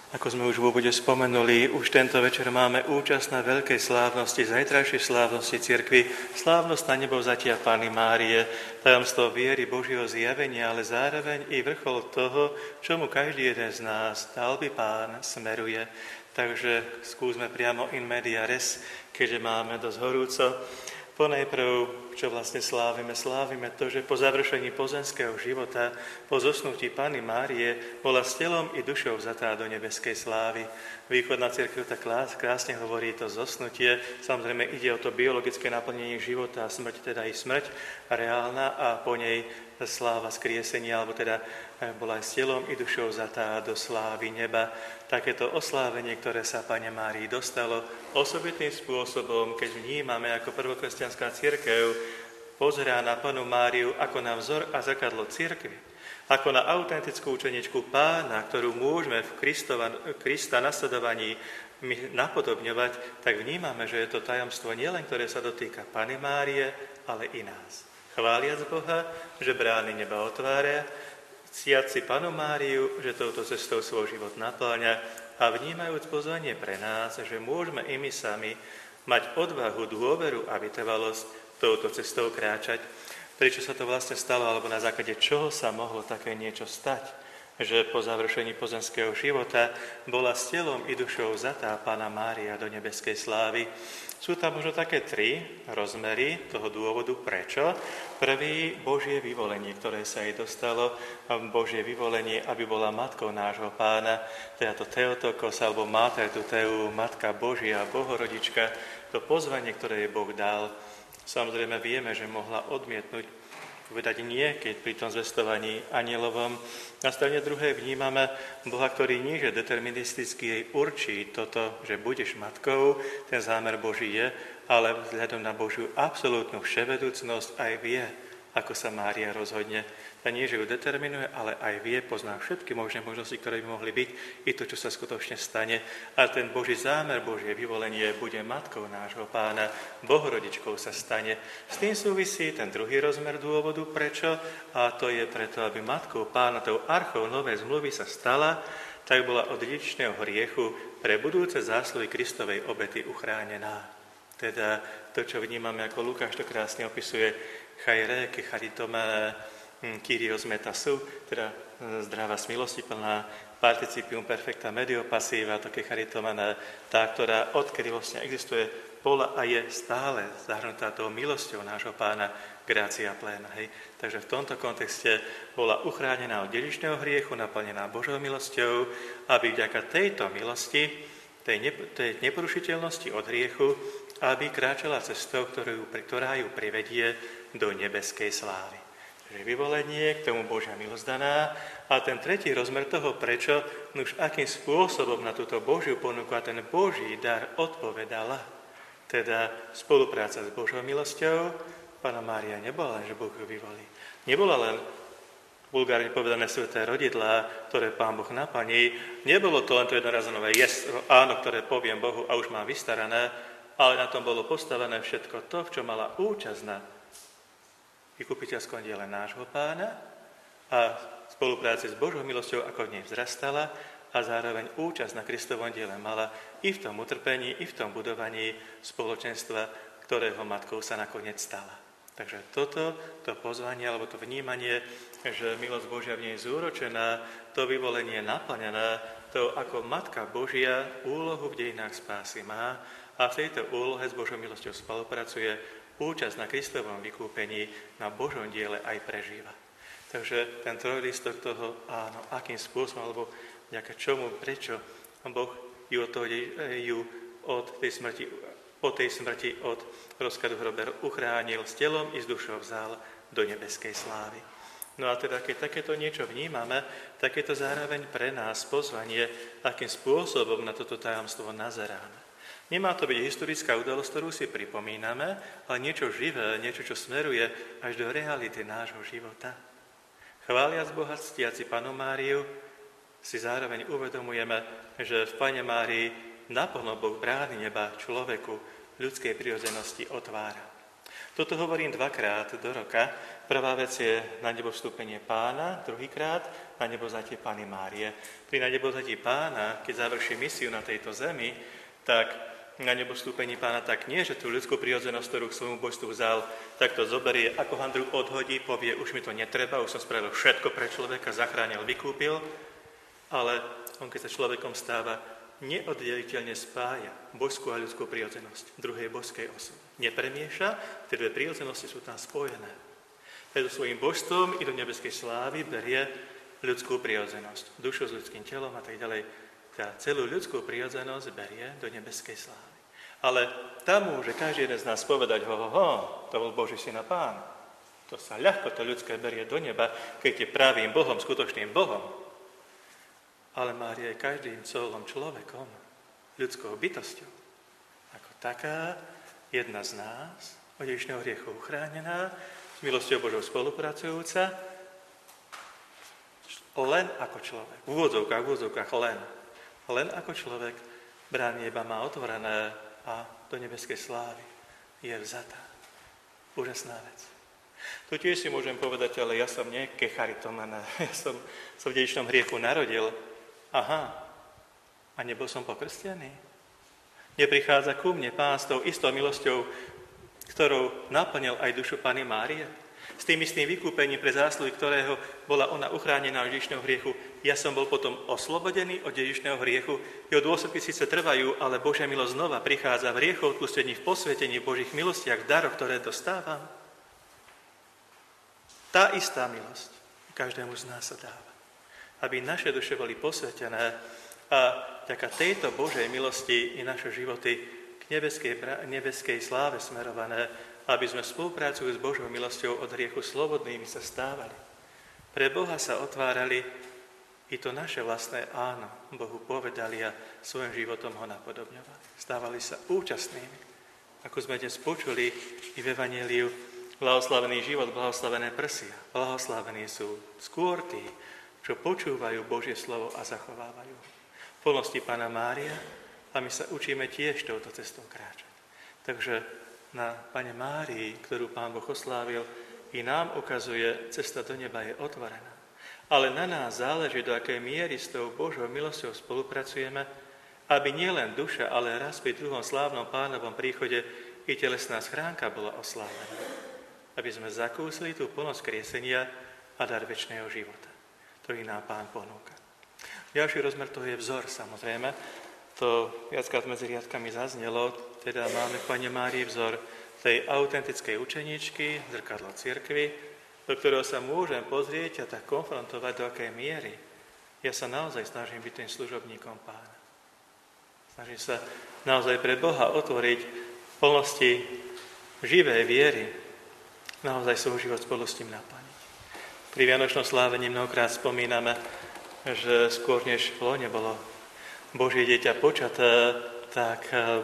Ako sme už v úvode spomenuli, už tento večer máme účasť na veľkej slávnosti, zajtrajšej slávnosti cirkvi, slávnosť na nebovzatia Panny Márie, tajomstvo viery Božieho zjavenia, ale zároveň i vrchol toho, čomu každý jeden z nás, dal by Pán, smeruje. Takže skúsme priamo in media res, keďže máme dosť horúco. Ponajprv, čo vlastne slávime to, že po završení pozemského života, po zosnutí Panny Márie, bola s telom i dušou vzatá do nebeskej slávy. Východná cirkev tak krásne hovorí to zosnutie. Samozrejme ide o to biologické naplnenie života, smrť, teda i smrť reálna a po nej sláva skriesenia, alebo teda bola aj s telom i dušou vzatá do slávy neba. Takéto oslávenie, ktoré sa Panne Márii dostalo osobitným spôsobom, keď vnímame ako prvokresťanská cirkev, pozerá na Pannu Máriu ako na vzor a zrkadlo cirkvi, ako na autentickú učeničku Pána, ktorú môžeme v Krista nasledovaní napodobňovať, tak vnímame, že je to tajomstvo nielen, ktoré sa dotýka Panny Márie, ale i nás. Chváliac Boha, že brány neba otvára, ctiac si Pannu Máriu, že touto cestou svoj život napĺňa a vnímajúc pozvanie pre nás, že môžeme i my sami mať odvahu, dôveru a vytrvalosť touto cestou kráčať. Prečo sa to vlastne stalo, alebo na základe čoho sa mohlo také niečo stať? Že po završení pozemského života bola s telom i dušou vzatá Panna Mária do nebeskej slávy. Sú tam možno také 3 rozmery toho dôvodu, prečo. Prvý, Božie vyvolenie, ktoré sa jej dostalo, Božie vyvolenie, aby bola matkou nášho Pána, teda to Theotokos, alebo Mater Tuteu, Matka Božia, Bohorodička, to pozvanie, ktoré jej Boh dal. Samozrejme vieme, že mohla odmietnúť, povedať nie, keď pri tom zvestovaní anielovom. Na strane druhej vnímame Boha, ktorý nie, že deterministicky jej určí toto, že budeš matkou, ten zámer Boží je, ale vzhľadom na Božiu absolútnu vševedúcnosť aj vie, ako sa Mária rozhodne. A nie, že ju determinuje, ale aj vie, pozná všetky možné možnosti, ktoré by mohli byť, i to, čo sa skutočne stane. A ten Boží zámer, Božie vyvolenie bude matkou nášho Pána, Bohorodičkou sa stane. S tým súvisí ten druhý rozmer dôvodu, prečo, a to je preto, aby matkou Pána, tou archou novej zmluvy sa stala, tak bola od dedičného hriechu pre budúce zásluhy Kristovej obety uchránená. Teda to, čo vnímame, ako Lukáš to krásne opisuje, chaire, ke charitome, Kyrios metasu, teda zdravá milosti plná, participium perfecta medio passiva, to ke charitomene, tá, ktorá odkedy vlastne existuje, bola a je stále zahrnutá tou milosťou nášho Pána, gracia plena. Hej. Takže v tomto kontexte bola uchránená od dedičného hriechu, naplnená Božou milosťou, aby vďaka tejto milosti, tej neporušiteľnosti od hriechu, aby kráčala cestou, ktorá ju privedie do nebeskej slávy. Takže vyvolenie, k tomu Božia milosť daná. A ten tretí rozmer toho, prečo, už akým spôsobom na túto Božiu ponuku a ten Boží dar odpovedala. Teda spolupráca s Božou milosťou. Panna Mária nebola len, že Boh ju vyvolí. Nebola len vulgárne povedané sveté rodidlá, ktoré Pán Boh naplní. Nebolo to len to jednorazové áno, ktoré poviem Bohu a už mám vystarané, ale na tom bolo postavené všetko to, v čom mala účasť na vykupiteľskom diele nášho Pána a spolupráci s Božou milosťou, ako v nej vzrastala a zároveň účasť na Kristovom diele mala i v tom utrpení, i v tom budovaní spoločenstva, ktorého matkou sa nakoniec stala. Takže toto, to pozvanie alebo to vnímanie, že milosť Božia v nej zúročená, to vyvolenie naplnené, to ako Matka Božia úlohu v dejinách spásy má a v tejto úlohe s Božou milosťou spolupracuje, účasť na Kristovom vykúpení, na Božom diele aj prežíva. Takže ten trojlistok toho, áno, akým spôsobom, alebo nejaké čomu, prečo Boh ju od tej smrti, po tej smrti od rozkladu hrober uchránil, s telom i s dušou vzal do nebeskej slávy. No a teda, keď takéto niečo vnímame, tak je to zároveň pre nás pozvanie, akým spôsobom na toto tajomstvo nazeráme. Nemá to byť historická udalosť, ktorú si pripomíname, ale niečo živé, niečo, čo smeruje až do reality nášho života. Chváliac Boha, ctiaci Pannu Máriu, si zároveň uvedomujeme, že v Panne Márii naplno Boh brány neba človeku ľudskej prirodzenosti otvára. Toto hovorím 2-krát do roka, Prvá vec je na nebo vstúpenie Pána, druhýkrát na nebo vzatie Panny Márie. Pri na nebo vzatí Pána, keď završí misiu na tejto zemi, tak na nebo vstúpení Pána tak nie, že tú ľudskú prirodzenosť, ktorú k svojmu božstvu vzal, tak to zoberie, ako handru odhodí, povie, už mi to netreba, už som spravil všetko pre človeka, zachránil, vykúpil, ale on, keď sa človekom stáva, neoddeliteľne spája božskú a ľudskú prirodzenosť druhej božskej osoby. Nepremieša, tie dve prirodzenosti sú tam spojené. Preto svojím božstvom i do nebeskej slávy berie ľudskú prirodzenosť, dušu s ľudským telom a tak ďalej. Tá celú ľudskú prirodzenosť berie do nebeskej slávy. Ale tam môže každý jeden z nás povedať, to bol Boží syn a Pán. To sa ľahko to ľudské berie do neba, keď je pravým Bohom, skutočným Bohom. Ale Mária je každým celom človekom, ľudskou bytosťou. Ako taká, jedna z nás, od dedičného hriechu uchránená, s milosťou Božou spolupracujúca, len ako človek, v úvodzovkách len ako človek, brány neba má otvorené a do nebeskej slávy je vzatá. Úžasná vec. Tu tiež si môžem povedať, ale ja som nie kecharitomán, ja som v dedičnom hriechu narodil. Aha, a nebol som pokrstený? Neprichádza ku mne Pán s tou istou milosťou, ktorou naplnil aj dušu Panny Márie? S tým istým vykúpením, pre zásluhy ktorého bola ona uchránená od dedičného hriechu, ja som bol potom oslobodený od dedičného hriechu. Jeho dôsledky síce trvajú, ale Božia milosť znova prichádza v hriechu odpustení, v posvetení, v Božích milostiach, v daroch, ktoré dostávam. Tá istá milosť každému z nás sa dáva. Aby naše duše boli posvetené a vďaka tejto Božej milosti i naše životy k nebeskej sláve smerované, aby sme spolupracujú s Božou milosťou od hriechu slobodnými sa stávali. Pre Boha sa otvárali i to naše vlastné áno. Bohu povedali a svojim životom ho napodobňovali. Stávali sa účastnými. Ako sme dnes počuli i v Evanjeliu, blahoslavený život, blahoslavené prsia. Blahoslavení sú skôr tí, čo počúvajú Božie slovo a zachovávajú. V plnosti Panna Mária a my sa učíme tiež touto cestou kráčať. Takže na Panne Márii, ktorú Pán Boh oslávil, i nám ukazuje, cesta do neba je otvorená. Ale na nás záleží, do akej miery s tou Božou milosťou spolupracujeme, aby nielen duša, ale raz pri druhom slávnom Pánovom príchode i telesná schránka bola oslávená. Aby sme zakúsili tú plnosť kriesenia a dar večného života, ktorý nám Pán ponúka. Ďalší rozmer toho je vzor, samozrejme. To viackrát medzi riadkami zaznelo, teda máme v Panne Márii vzor tej autentickej učeníčky, zrkadlo cirkvi, do ktorého sa môžem pozrieť a tak konfrontovať, do akej miery ja sa naozaj snažím byť tým služobníkom Pána. Snažím sa naozaj pre Boha otvoriť v plnosti živej viery, naozaj svoj život spolu s tým naplniť. Pri Vianočnom slávení mnohokrát spomíname, že skôr než v lone bolo Božie dieťa počaté, tak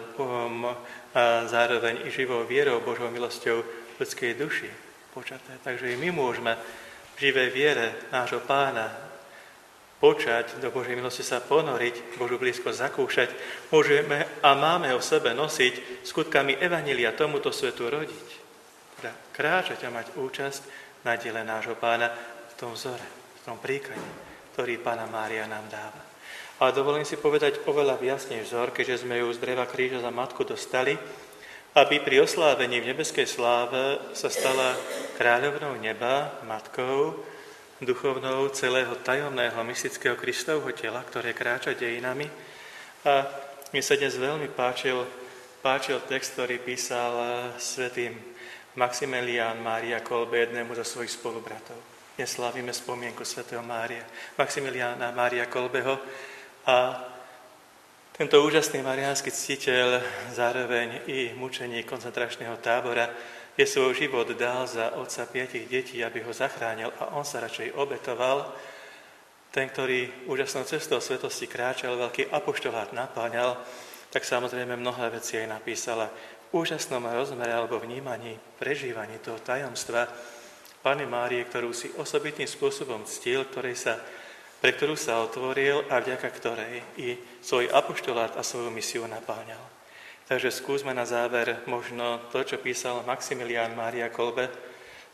zároveň i živou vierou, Božou milosťou ľudskej duši počaté. Takže i my môžeme v živej viere nášho Pána počať, do Božej milosti sa ponoriť, Božú blízkosť zakúšať. Môžeme a máme ho v sebe nosiť skutkami Evanjelia tomuto svetu rodiť. Teda kráčať a mať účasť na diele nášho Pána v tom vzore, v tom príklade, ktorý Panna Mária nám dáva. Ale dovolím si povedať oveľa viacný vzor, keďže sme ju z dreva kríža za matku dostali, aby pri oslávení v nebeskej sláve sa stala kráľovnou neba, matkou, duchovnou celého tajomného mystického Kristovho tela, ktoré kráča dejinami. A mi sa dnes veľmi páčil text, ktorý písal svätý Maximilián Mária Kolbe, jednému zo svojich spolubratov. Dnes slávime spomienku svätého Maximiliána Mária Kolbeho. A tento úžasný mariánsky ctiteľ, zároveň i mučeník koncentračného tábora, je svoj život dal za otca 5 detí, aby ho zachránil a on sa radšej obetoval. Ten, ktorý úžasnou cestou svetosti kráčal, veľký apoštolát napáňal, tak samozrejme mnohé veci aj napísala v úžasnom rozmere alebo vnímaní, prežívaní toho tajomstva Panny Márie, ktorú si osobitným spôsobom ctil, pre ktorú sa otvoril a vďaka ktorej i svoj apoštolát a svoju misiu napáňal. Takže skúsme na záver možno to, čo písal Maximilián Mária Kolbe,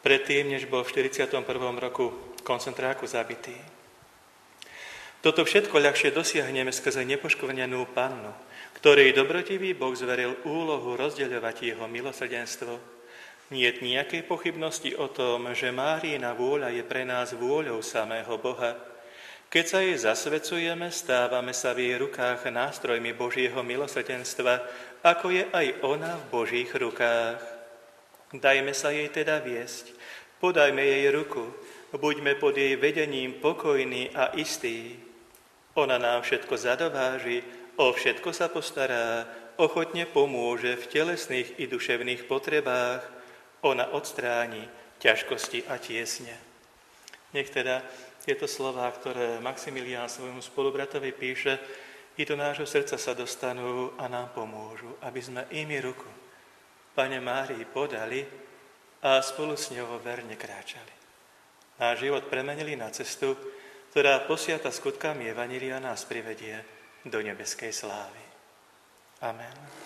predtým, než bol v 41. roku koncentráku zabitý. Toto všetko ľahšie dosiahneme skrze nepoškvrnenú pannu, ktorej dobrotivý Boh zveril úlohu rozdeľovať jeho milosrdenstvo. Niet nejakej pochybnosti o tom, že Máriina vôľa je pre nás vôľou samého Boha. Keď sa jej zasvecujeme, stávame sa v jej rukách nástrojmi Božieho milosrdenstva, ako je aj ona v Božích rukách. Dajme sa jej teda viesť, podajme jej ruku, buďme pod jej vedením pokojní a istí. Ona nám všetko zadováži, o všetko sa postará, ochotne pomôže v telesných i duševných potrebách. Ona odstráni ťažkosti a tiesne. Nech teda tieto slová, ktoré Maximilián svojmu spolubratovi píše, i do nášho srdca sa dostanú a nám pomôžu, aby sme imi ruku Pane Márii podali a spolu s ňou verne kráčali. Náš život premenili na cestu, ktorá posiata skutkami Evanjelia nás privedie do nebeskej slávy. Amen.